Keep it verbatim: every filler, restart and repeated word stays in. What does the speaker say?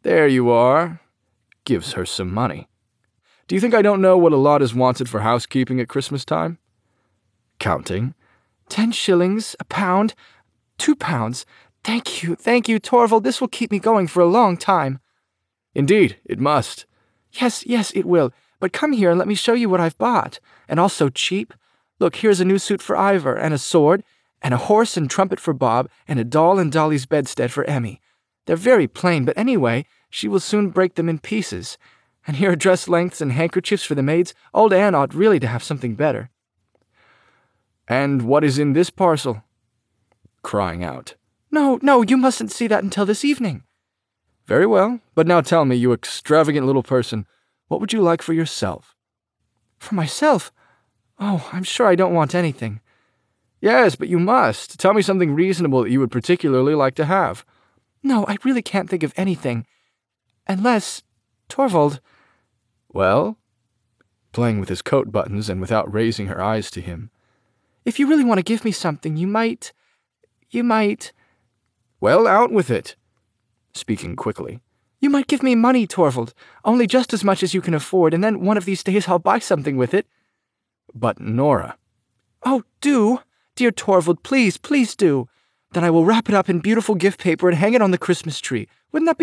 There you are. Gives her some money. Do you think I don't know what a lot is wanted for housekeeping at Christmas time? Counting. Ten shillings, a pound, two pounds. Thank you, thank you, Torvald. This will keep me going for a long time. Indeed, it must. Yes, yes, it will. But come here and let me show you what I've bought. And all so cheap. Look, here's a new suit for Ivor, and a sword, and a horse and trumpet for Bob, and a doll and Dolly's bedstead for Emmy. They're very plain, but anyway, she will soon break them in pieces. And here are dress lengths and handkerchiefs for the maids. Old Anne ought really to have something better. And what is in this parcel? Crying out. No, no, you mustn't see that until this evening. Very well, but now tell me, you extravagant little person, what would you like for yourself? For myself? Oh, I'm sure I don't want anything. Yes, but you must. Tell me something reasonable that you would particularly like to have. No, I really can't think of anything. Unless, Torvald... Well? Playing with his coat buttons and without raising her eyes to him. If you really want to give me something, you might... You might... Well, out with it. Speaking quickly. You might give me money, Torvald. Only just as much as you can afford, and then one of these days I'll buy something with it. But Nora... Oh, do! Dear Torvald, please, please do. Then I will wrap it up in beautiful gift paper and hang it on the Christmas tree. Wouldn't that be